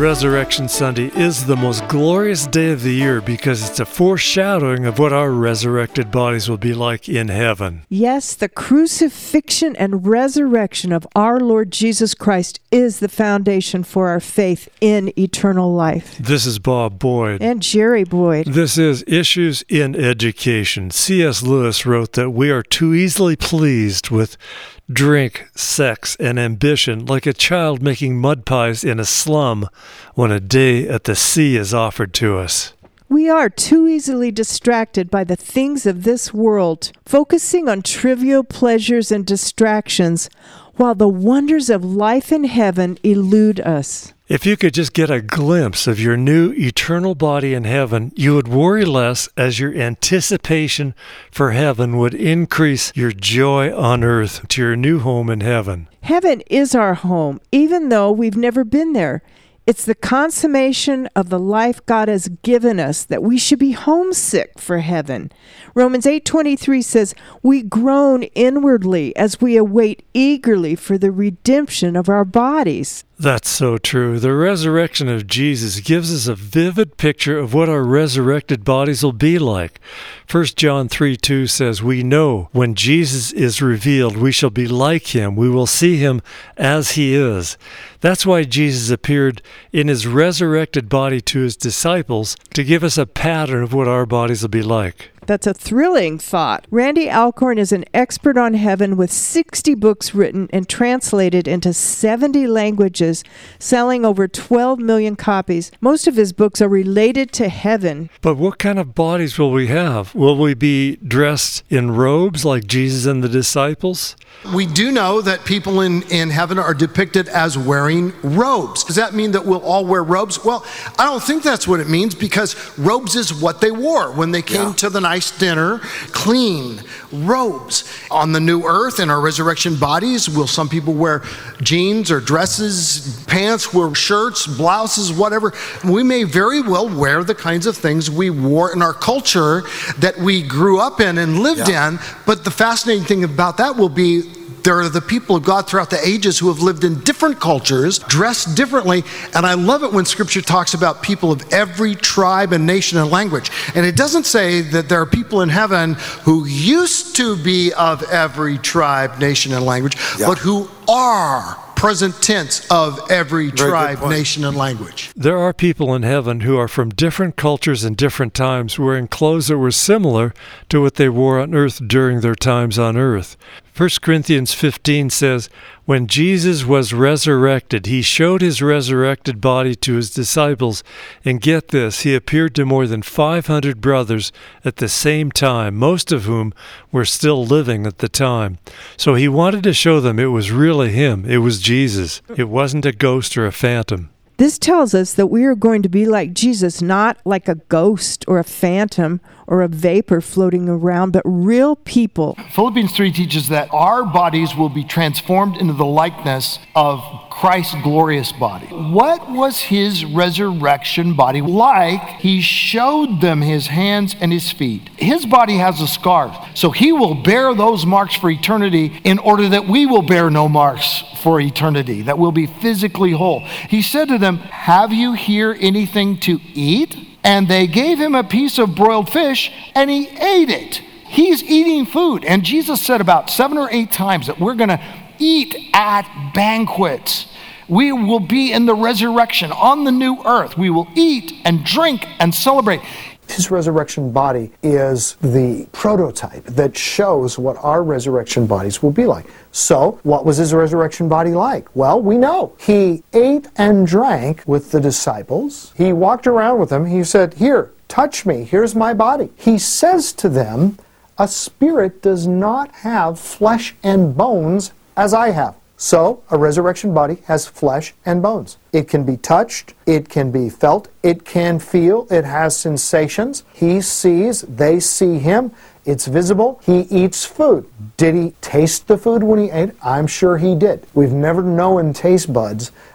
Resurrection Sunday is the most glorious day of the year because it's a foreshadowing of what our resurrected bodies will be like in heaven. Yes, the crucifixion and resurrection of our Lord Jesus Christ is the foundation for our faith in eternal life. This is Bob Boyd. And Jerry Boyd. This is Issues in Education. C.S. Lewis wrote that we are too easily pleased with drink, sex, and ambition like a child making mud pies in a slum when a day at the sea is offered to us. We are too easily distracted by the things of this world, focusing on trivial pleasures and distractions, while the wonders of life in heaven elude us. If you could just get a glimpse of your new eternal body in heaven, you would worry less as your anticipation for heaven would increase your joy on earth to your new home in heaven. Heaven is our home, even though we've never been there. It's the consummation of the life God has given us that we should be homesick for heaven. Romans 8:23 says, "We groan inwardly as we await eagerly for the redemption of our bodies." That's so true. The resurrection of Jesus gives us a vivid picture of what our resurrected bodies will be like. 1 John 3:2 says, "We know when Jesus is revealed, we shall be like him. We will see him as he is." That's why Jesus appeared in his resurrected body to his disciples to give us a pattern of what our bodies will be like. That's a thrilling thought. Randy Alcorn is an expert on heaven with 60 books written and translated into 70 languages, selling over 12 million copies. Most of his books are related to heaven. But what kind of bodies will we have? Will we be dressed in robes like Jesus and the disciples? We do know that people in heaven are depicted as wearing robes. Does that mean that we'll all wear robes? Well, I don't think that's what it means, because robes is what they wore when they came to the night dinner. Clean robes. On the new earth, in our resurrection bodies, will some people wear jeans or dresses, pants, wear shirts, blouses, whatever? We may very well wear the kinds of things we wore in our culture that we grew up in and lived in. But the fascinating thing about that will be there are the people of God throughout the ages who have lived in different cultures, dressed differently, and I love it when Scripture talks about people of every tribe and nation and language. And it doesn't say that there are people in heaven who used to be of every tribe, nation, and language, but who are present tense of every tribe, nation, and language. There are people in heaven who are from different cultures and different times, wearing clothes that were similar to what they wore on earth during their times on earth. 1 Corinthians 15 says, "When Jesus was resurrected, he showed his resurrected body to his disciples, and get this, he appeared to more than 500 brothers at the same time, most of whom were still living at the time." So he wanted to show them it was really him. It was Jesus. It wasn't a ghost or a phantom. This tells us that we are going to be like Jesus, not like a ghost or a phantom or a vapor floating around, but real people. Philippians 3 teaches that our bodies will be transformed into the likeness of Christ's glorious body. What was his resurrection body like? He showed them his hands and his feet. His body has a scar, so he will bear those marks for eternity in order that we will bear no marks for eternity, that we'll be physically whole. He said to them, "Have you here anything to eat?" And they gave him a piece of broiled fish, and he ate it. He's eating food. And Jesus said about 7 or 8 times that we're going to eat at banquets. We will be in the resurrection on the new earth. We will eat and drink and celebrate. His resurrection body is the prototype that shows what our resurrection bodies will be like. So, what was his resurrection body like? Well, we know. He ate and drank with the disciples. He walked around with them. He said, "Here, touch me. Here's my body." He says to them, "A spirit does not have flesh and bones as I have." So, a resurrection body has flesh and bones. It can be touched, it can be felt, it can feel, it has sensations. He sees, they see him, it's visible. He eats food. Did he taste the food when he ate? I'm sure he did. We've never known taste buds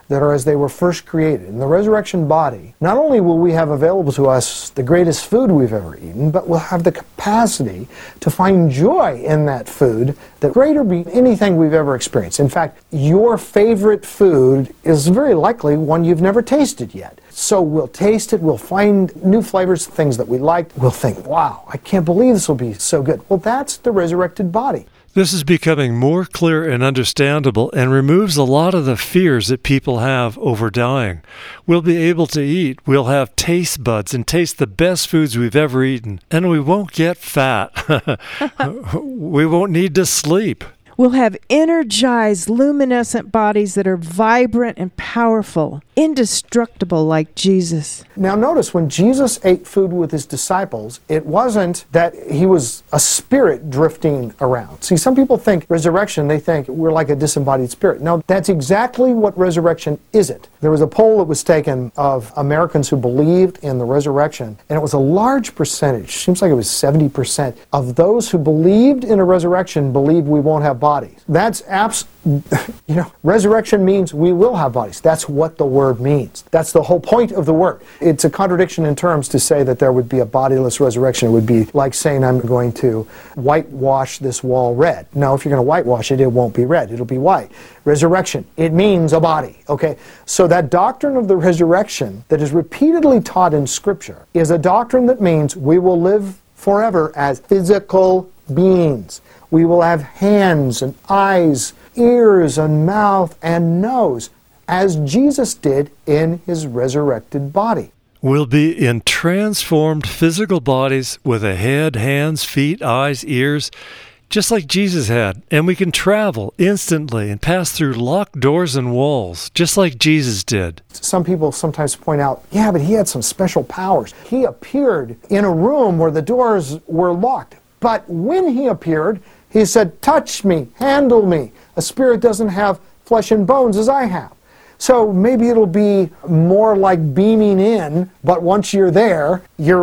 that are as they were first created. In the resurrection body, not only will we have available to us the greatest food we've ever eaten, but we'll have the capacity to find joy in that food that greater be anything we've ever experienced. In fact, your favorite food is very likely one you've never tasted yet. So we'll taste it, we'll find new flavors, things that we like. We'll think, wow, I can't believe this will be so good. Well, that's the resurrected body. This is becoming more clear and understandable and removes a lot of the fears that people have over dying. We'll be able to eat, we'll have taste buds and taste the best foods we've ever eaten, and we won't get fat. We won't need to sleep. We'll have energized, luminescent bodies that are vibrant and powerful, indestructible like Jesus. Now notice, when Jesus ate food with his disciples, it wasn't that he was a spirit drifting around. See, some people think resurrection, they think we're like a disembodied spirit. No, that's exactly what resurrection isn't. There was a poll that was taken of Americans who believed in the resurrection, and it was a large percentage, seems like it was 70%, of those who believed in a resurrection believed we won't have bodies. That's resurrection means we will have bodies. That's what the word means. That's the whole point of the word. It's a contradiction in terms to say that there would be a bodiless resurrection. It would be like saying I'm going to whitewash this wall red. No, if you're going to whitewash it, it won't be red. It'll be white. Resurrection, it means a body. Okay? So that doctrine of the resurrection that is repeatedly taught in Scripture is a doctrine that means we will live forever as physical beings. We will have hands and eyes, ears and mouth and nose, as Jesus did in his resurrected body. We'll be in transformed physical bodies with a head, hands, feet, eyes, ears, just like Jesus had. And we can travel instantly and pass through locked doors and walls, just like Jesus did. Some people sometimes point out, yeah, but he had some special powers. He appeared in a room where the doors were locked. But when he appeared, he said, touch me, handle me. A spirit doesn't have flesh and bones as I have. So maybe it'll be more like beaming in, but once you're there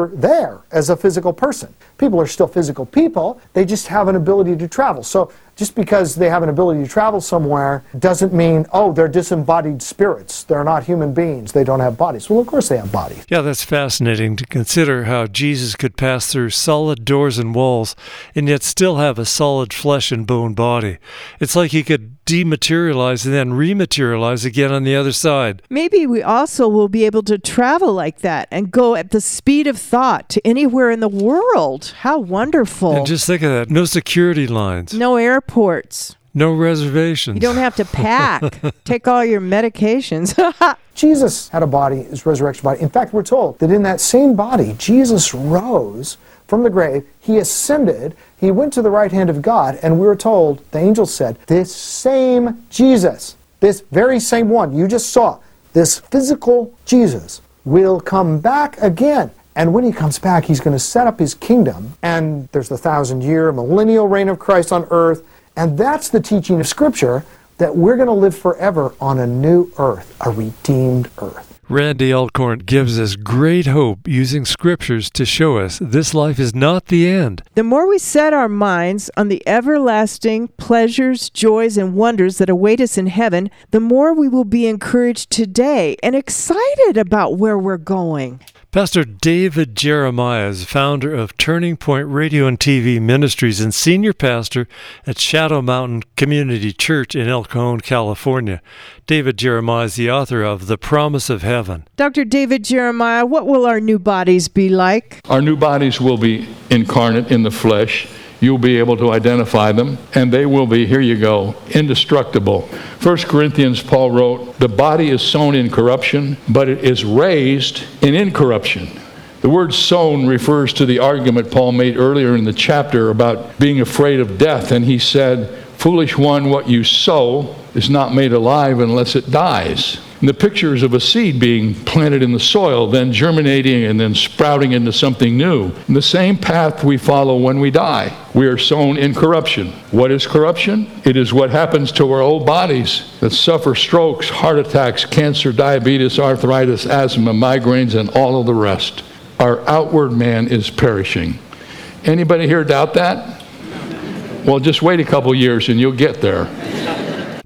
as a physical person. People are still physical people, they just have an ability to travel. So just because they have an ability to travel somewhere doesn't mean, oh, they're disembodied spirits. They're not human beings. They don't have bodies. Well, of course they have bodies. Yeah, that's fascinating to consider how Jesus could pass through solid doors and walls and yet still have a solid flesh and bone body. It's like he could dematerialize and then rematerialize again on the other side. Maybe we also will be able to travel like that and go at the speed of thought to anywhere in the world. How wonderful. And just think of that. No security lines. No airports. No reservations. You don't have to pack. Take all your medications. Jesus had a body, his resurrection body. In fact, we're told that in that same body, Jesus rose from the grave, he ascended, he went to the right hand of God, and we were told, the angel said, this same Jesus, this very same one you just saw, this physical Jesus, will come back again. And when he comes back, he's going to set up his kingdom, and there's the 1,000-year millennial reign of Christ on earth, and that's the teaching of Scripture, that we're going to live forever on a new earth, a redeemed earth. Randy Alcorn gives us great hope using scriptures to show us this life is not the end. The more we set our minds on the everlasting pleasures, joys, and wonders that await us in heaven, the more we will be encouraged today and excited about where we're going. Pastor David Jeremiah is founder of Turning Point Radio and TV Ministries and senior pastor at Shadow Mountain Community Church in El Cajon, California. David Jeremiah is the author of The Promise of Heaven. Dr. David Jeremiah, what will our new bodies be like? Our new bodies will be incarnate in the flesh. You'll be able to identify them, and they will be, here you go, indestructible. 1 Corinthians, Paul wrote, the body is sown in corruption, but it is raised in incorruption. The word sown refers to the argument Paul made earlier in the chapter about being afraid of death, and he said, foolish one, what you sow is not made alive unless it dies. And the pictures of a seed being planted in the soil, then germinating and then sprouting into something new. In the same path we follow when we die. We are sown in corruption. What is corruption? It is what happens to our old bodies that suffer strokes, heart attacks, cancer, diabetes, arthritis, asthma, migraines, and all of the rest. Our outward man is perishing. Anybody here doubt that? Well, just wait a couple years and you'll get there.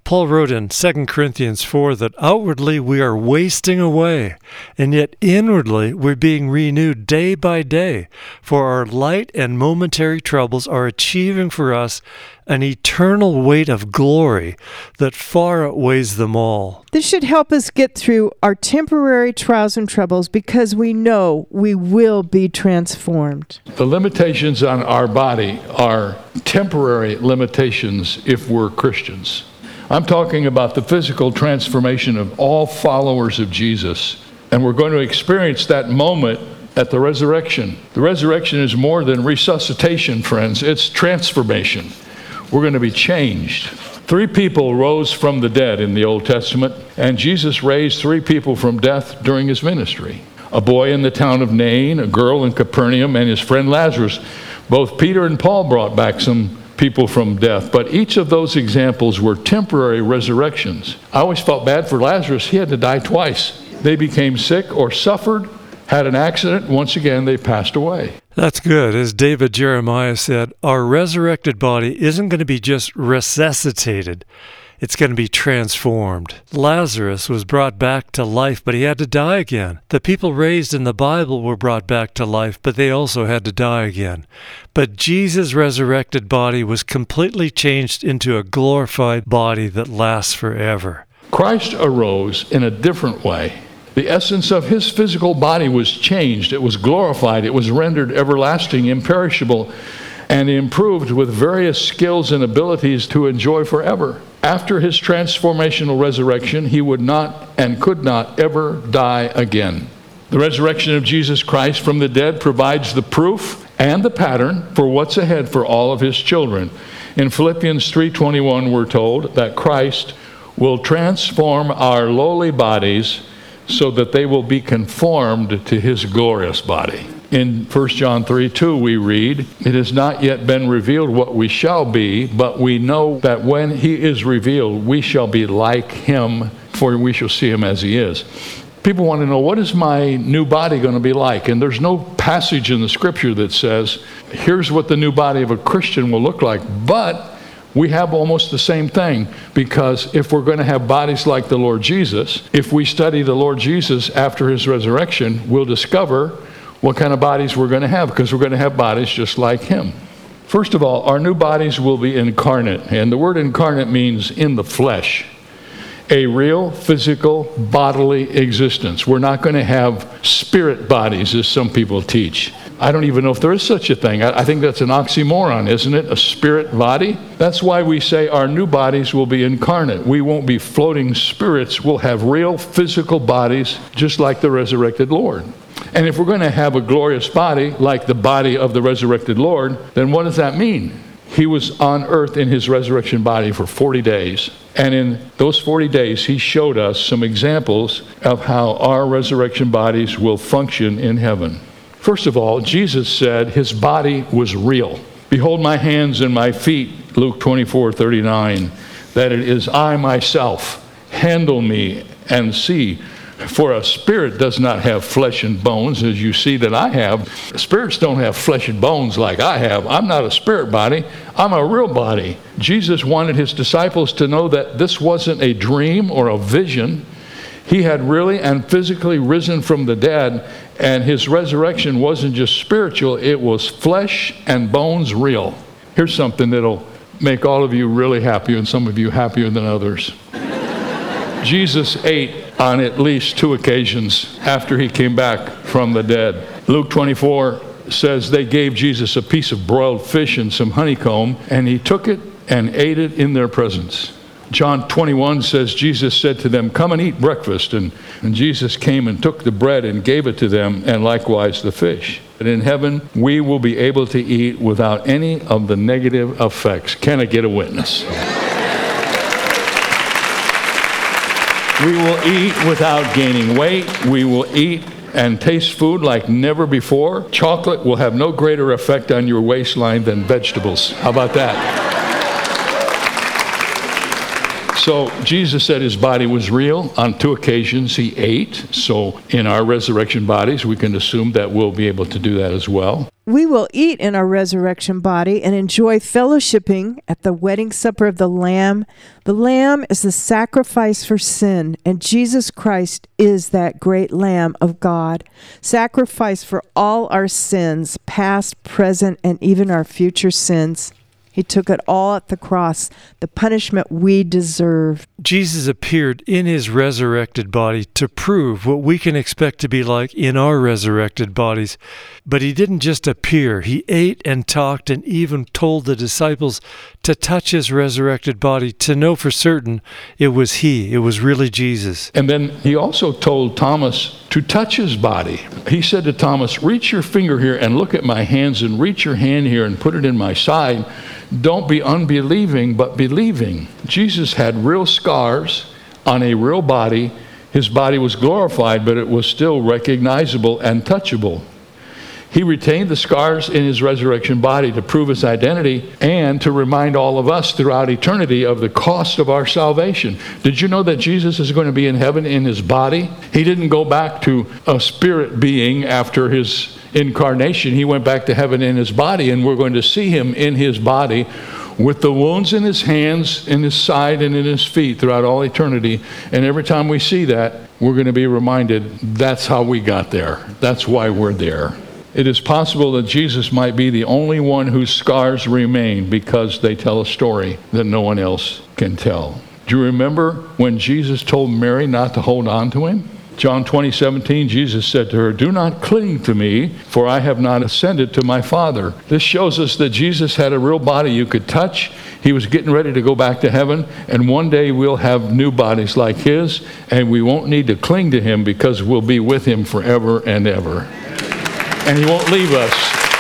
Paul wrote in 2 Corinthians 4 that outwardly we are wasting away, and yet inwardly we're being renewed day by day, for our light and momentary troubles are achieving for us an eternal weight of glory that far outweighs them all. This should help us get through our temporary trials and troubles because we know we will be transformed. The limitations on our body are temporary limitations if we're Christians. I'm talking about the physical transformation of all followers of Jesus. And we're going to experience that moment at the resurrection. The resurrection is more than resuscitation, friends. It's transformation. We're going to be changed. 3 people rose from the dead in the Old Testament, and Jesus raised 3 people from death during his ministry. A boy in the town of Nain, a girl in Capernaum, and his friend Lazarus. Both Peter and Paul brought back some people from death, but each of those examples were temporary resurrections. I always felt bad for Lazarus. He had to die twice. They became sick or suffered, had an accident, once again they passed away. That's good. As David Jeremiah said, our resurrected body isn't going to be just resuscitated. It's going to be transformed. Lazarus was brought back to life, but he had to die again. The people raised in the Bible were brought back to life, but they also had to die again. But Jesus' resurrected body was completely changed into a glorified body that lasts forever. Christ arose in a different way. The essence of his physical body was changed. It was glorified. It was rendered everlasting, imperishable, and improved with various skills and abilities to enjoy forever. After his transformational resurrection, he would not and could not ever die again. The resurrection of Jesus Christ from the dead provides the proof and the pattern for what's ahead for all of his children. In Philippians 3:21, we're told that Christ will transform our lowly bodies so that they will be conformed to his glorious body. In 1 John 3:2 we read, "It has not yet been revealed what we shall be, but we know that when he is revealed, we shall be like him, for we shall see him as he is." People want to know, what is my new body going to be like? And there's no passage in the scripture that says, here's what the new body of a Christian will look like. But we have almost the same thing, because if we're going to have bodies like the Lord Jesus, if we study the Lord Jesus after his resurrection, we'll discover what kind of bodies we're going to have, because we're going to have bodies just like him. First of all, our new bodies will be incarnate, and the word incarnate means in the flesh. A real physical bodily existence. We're not going to have spirit bodies, as some people teach. I don't even know if there is such a thing. I think that's an oxymoron, isn't it? A spirit body? That's why we say our new bodies will be incarnate. We won't be floating spirits. We'll have real physical bodies just like the resurrected Lord. And if we're going to have a glorious body like the body of the resurrected Lord, then what does that mean? He was on earth in his resurrection body for 40 days. And in those 40 days, he showed us some examples of how our resurrection bodies will function in heaven. First of all, Jesus said his body was real. "Behold my hands and my feet," Luke 24:39, "that it is I myself. Handle me and see. For a spirit does not have flesh and bones, as you see that I have." Spirits don't have flesh and bones like I have. I'm not a spirit body. I'm a real body. Jesus wanted his disciples to know that this wasn't a dream or a vision. He had really and physically risen from the dead, and his resurrection wasn't just spiritual, it was flesh and bones real. Here's something that'll make all of you really happy, and some of you happier than others. Jesus ate on at least 2 occasions after he came back from the dead. Luke 24 says they gave Jesus a piece of broiled fish and some honeycomb, and he took it and ate it in their presence. John 21 says Jesus said to them, "Come and eat breakfast." And Jesus came and took the bread and gave it to them, and likewise the fish. And in heaven, we will be able to eat without any of the negative effects. Can I get a witness? We will eat without gaining weight. We will eat and taste food like never before. Chocolate will have no greater effect on your waistline than vegetables. How about that? So Jesus said his body was real. On 2 occasions he ate. So in our resurrection bodies, we can assume that we'll be able to do that as well. We will eat in our resurrection body and enjoy fellowshipping at the wedding supper of the Lamb. The Lamb is the sacrifice for sin, and Jesus Christ is that great Lamb of God, sacrificed for all our sins, past, present, and even our future sins. He took it all at the cross, the punishment we deserve. Jesus appeared in his resurrected body to prove what we can expect to be like in our resurrected bodies. But he didn't just appear. He ate and talked and even told the disciples to touch his resurrected body to know for certain it was he. It was really Jesus. And then he also told Thomas to touch his body. He said to Thomas, reach your finger here and look at my hands, and reach your hand here and put it in my side. Don't be unbelieving, but believing. Jesus had real scars on a real body. His body was glorified, but it was still recognizable and touchable. He retained the scars in his resurrection body to prove his identity and to remind all of us throughout eternity of the cost of our salvation. Did you know that Jesus is going to be in heaven in his body? He didn't go back to a spirit being after his incarnation. He went back to heaven in his body, and we're going to see him in his body with the wounds in his hands, in his side, and in his feet throughout all eternity. And every time we see that, we're going to be reminded that's how we got there. That's why we're there. It is possible that Jesus might be the only one whose scars remain because they tell a story that no one else can tell. Do you remember when Jesus told Mary not to hold on to him? John 20:17, Jesus said to her, do not cling to me, for I have not ascended to my Father. This shows us that Jesus had a real body you could touch. He was getting ready to go back to heaven, and one day we'll have new bodies like his, and we won't need to cling to him because we'll be with him forever and ever. And he won't leave us.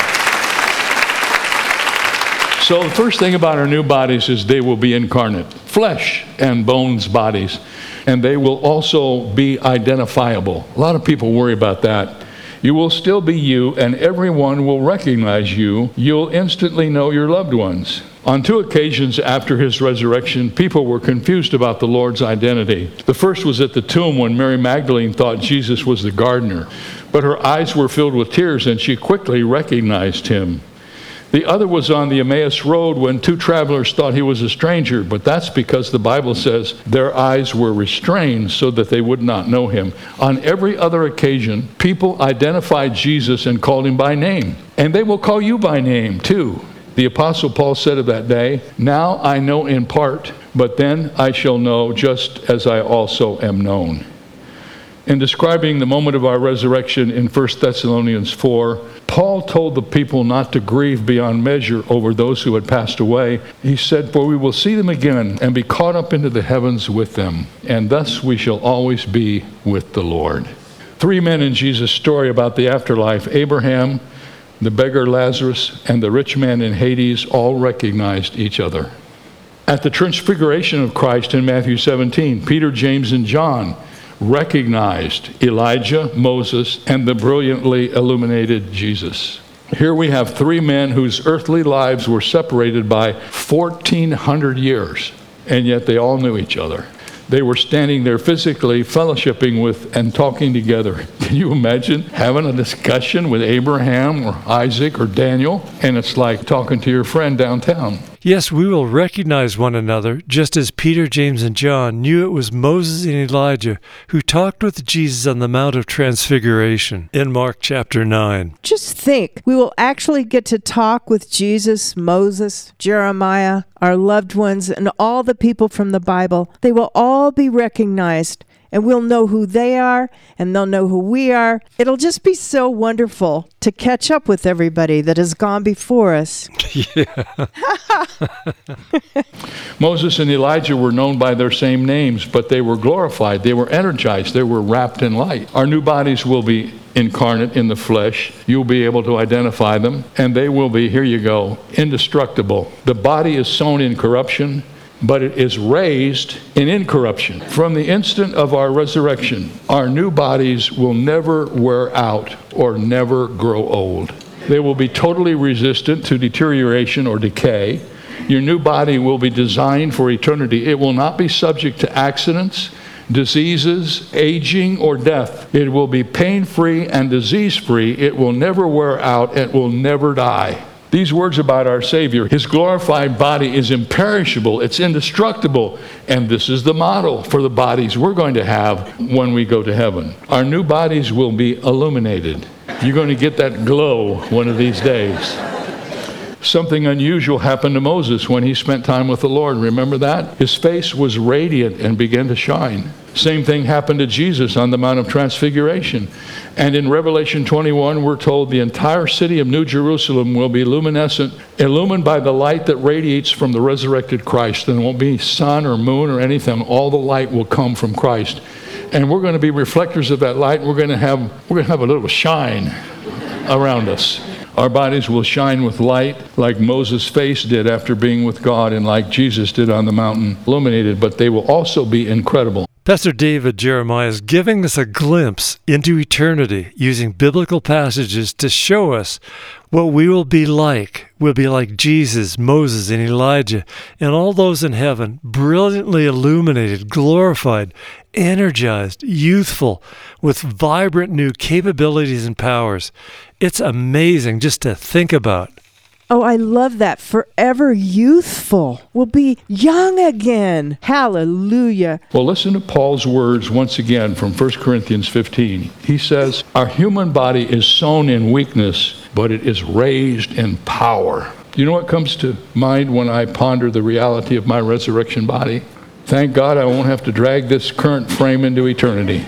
So the first thing about our new bodies is they will be incarnate, flesh and bones bodies. And they will also be identifiable. A lot of people worry about that. You will still be you, and everyone will recognize you. You'll instantly know your loved ones. On 2 occasions after his resurrection, people were confused about the Lord's identity. The first was at the tomb when Mary Magdalene thought Jesus was the gardener, but her eyes were filled with tears and she quickly recognized him. The other was on the Emmaus Road when 2 travelers thought he was a stranger, but that's because the Bible says their eyes were restrained so that they would not know him. On every other occasion, people identified Jesus and called him by name. And they will call you by name too. The Apostle Paul said of that day, now I know in part, but then I shall know just as I also am known. In describing the moment of our resurrection in 1 Thessalonians 4, Paul told the people not to grieve beyond measure over those who had passed away. He said, for we will see them again and be caught up into the heavens with them, and thus we shall always be with the Lord. 3 men in Jesus' story about the afterlife, Abraham, the beggar Lazarus, and the rich man in Hades, all recognized each other. At the transfiguration of Christ in Matthew 17, Peter, James, and John recognized Elijah, Moses, and the brilliantly illuminated Jesus. Here we have 3 men whose earthly lives were separated by 1,400 years, and yet they all knew each other. They were standing there physically fellowshipping with and talking together. Can you imagine having a discussion with Abraham or Isaac or Daniel? And it's like talking to your friend downtown. Yes, we will recognize one another, just as Peter, James, and John knew it was Moses and Elijah who talked with Jesus on the Mount of Transfiguration in Mark chapter 9. Just think, we will actually get to talk with Jesus, Moses, Jeremiah, our loved ones, and all the people from the Bible. They will all be recognized, and we'll know who they are, and they'll know who we are. It'll just be so wonderful to catch up with everybody that has gone before us. Yeah. Moses and Elijah were known by their same names, but they were glorified, they were energized, they were wrapped in light. Our new bodies will be incarnate in the flesh. You'll be able to identify them, and they will be, here you go, indestructible. The body is sown in corruption, but it is raised in incorruption. From the instant of our resurrection, our new bodies will never wear out or never grow old. They will be totally resistant to deterioration or decay. Your new body will be designed for eternity. It will not be subject to accidents, diseases, aging, or death. It will be pain-free and disease-free. It will never wear out. It will never die. These words about our Savior, his glorified body is imperishable, it's indestructible, and this is the model for the bodies we're going to have when we go to heaven. Our new bodies will be illuminated. You're going to get that glow one of these days. Something unusual happened to Moses when he spent time with the Lord. Remember that? His face was radiant and began to shine. Same thing happened to Jesus on the Mount of Transfiguration. And in Revelation 21, we're told the entire city of New Jerusalem will be luminescent, illumined by the light that radiates from the resurrected Christ. And there won't be sun or moon or anything. All the light will come from Christ. And we're going to be reflectors of that light. We're going to have a little shine around us. Our bodies will shine with light like Moses' face did after being with God and like Jesus did on the mountain, illuminated, but they will also be incredible. Pastor David Jeremiah is giving us a glimpse into eternity using biblical passages to show us what we will be like. We'll be like Jesus, Moses, and Elijah, and all those in heaven, brilliantly illuminated, glorified, energized, youthful, with vibrant new capabilities and powers. It's amazing just to think about. Oh, I love that. Forever youthful. We'll be young again. Hallelujah. Well, listen to Paul's words once again from 1 Corinthians 15. He says, our human body is sown in weakness, but it is raised in power. You know what comes to mind when I ponder the reality of my resurrection body? Thank God I won't have to drag this current frame into eternity.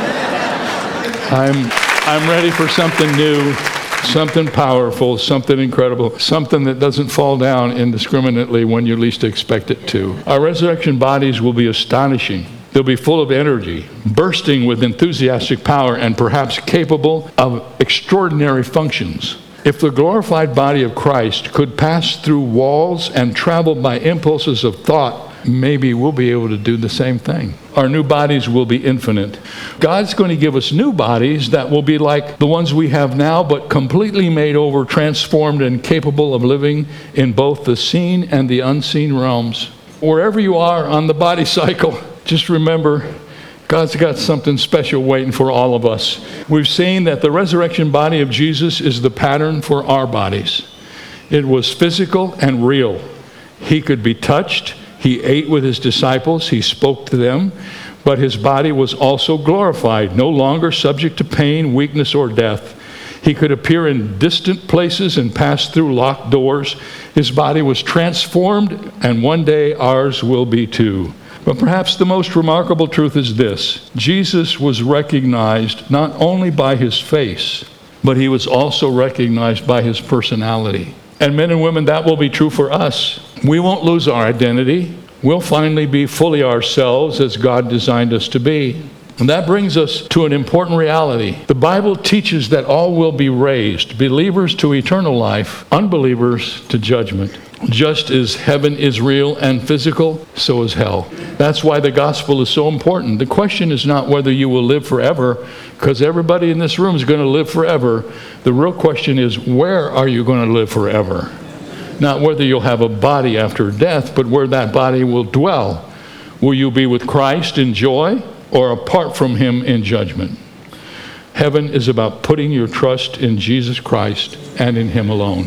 I'm ready for something new. Something powerful, something incredible, something that doesn't fall down indiscriminately when you least expect it to. Our resurrection bodies will be astonishing. They'll be full of energy, bursting with enthusiastic power, and perhaps capable of extraordinary functions. If the glorified body of Christ could pass through walls and travel by impulses of thought, maybe we'll be able to do the same thing. Our new bodies will be infinite. God's going to give us new bodies that will be like the ones we have now, but completely made over, transformed, and capable of living in both the seen and the unseen realms. Wherever you are on the body cycle, just remember, God's got something special waiting for all of us. We've seen that the resurrection body of Jesus is the pattern for our bodies. It was physical and real. He could be touched. He ate with his disciples, he spoke to them, but his body was also glorified, no longer subject to pain, weakness, or death. He could appear in distant places and pass through locked doors. His body was transformed, and one day ours will be too. But perhaps the most remarkable truth is this: Jesus was recognized not only by his face, but he was also recognized by his personality. And men and women, that will be true for us. We won't lose our identity. We'll finally be fully ourselves as God designed us to be. And that brings us to an important reality. The Bible teaches that all will be raised, believers to eternal life, unbelievers to judgment. Just as heaven is real and physical, so is hell. That's why the gospel is so important. The question is not whether you will live forever, because everybody in this room is going to live forever. The real question is, where are you going to live forever? Not whether you'll have a body after death, but where that body will dwell. Will you be with Christ in joy or apart from him in judgment? Heaven is about putting your trust in Jesus Christ and in him alone.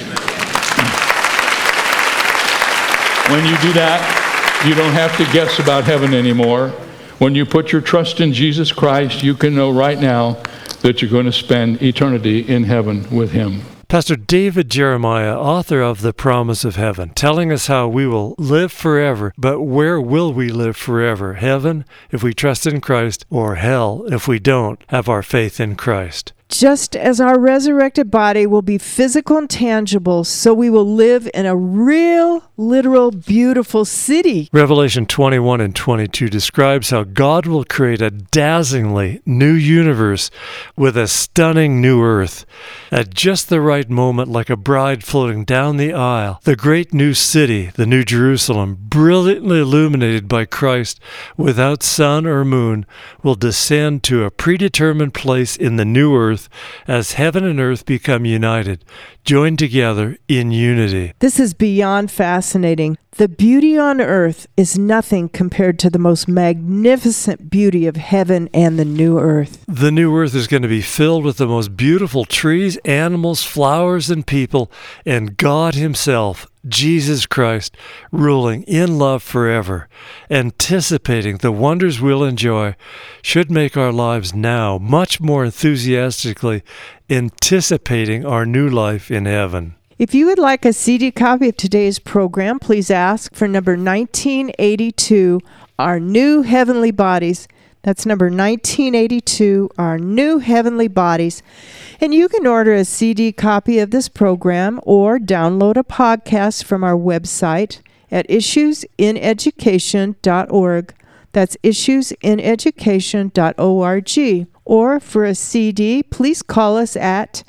When you do that, you don't have to guess about heaven anymore. When you put your trust in Jesus Christ, you can know right now that you're going to spend eternity in heaven with him. Pastor David Jeremiah, author of The Promise of Heaven, telling us how we will live forever, but where will we live forever? Heaven, if we trust in Christ, or hell, if we don't have our faith in Christ. Just as our resurrected body will be physical and tangible, so we will live in a real, literal, beautiful city. Revelation 21 and 22 describes how God will create a dazzlingly new universe with a stunning new earth. At just the right moment, like a bride floating down the aisle, the great new city, the New Jerusalem, brilliantly illuminated by Christ without sun or moon, will descend to a predetermined place in the new earth earth as heaven and earth become united, joined together in unity. This is beyond fascinating. The beauty on earth is nothing compared to the most magnificent beauty of heaven and the new earth. The new earth is going to be filled with the most beautiful trees, animals, flowers, and people, and God Himself, Jesus Christ, ruling in love forever. Anticipating the wonders we'll enjoy should make our lives now much more enthusiastically anticipating our new life in heaven. If you would like a CD copy of today's program, please ask for number 1982, Our New Heavenly Bodies. That's number 1982, Our New Heavenly Bodies. And you can order a CD copy of this program or download a podcast from our website at issuesineducation.org. That's issuesineducation.org. Or for a CD, please call us at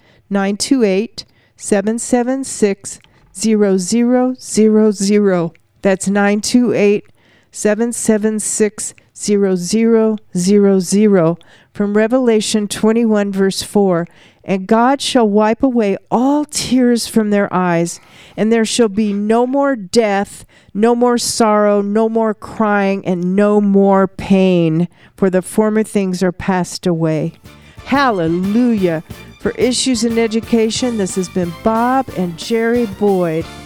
928-776-0000. That's 928-776-0000. From Revelation 21, verse 4, And God shall wipe away all tears from their eyes, and there shall be no more death, no more sorrow, no more crying, and no more pain, for the former things are passed away. Hallelujah. For Issues in Education, this has been Bob and Jerry Boyd.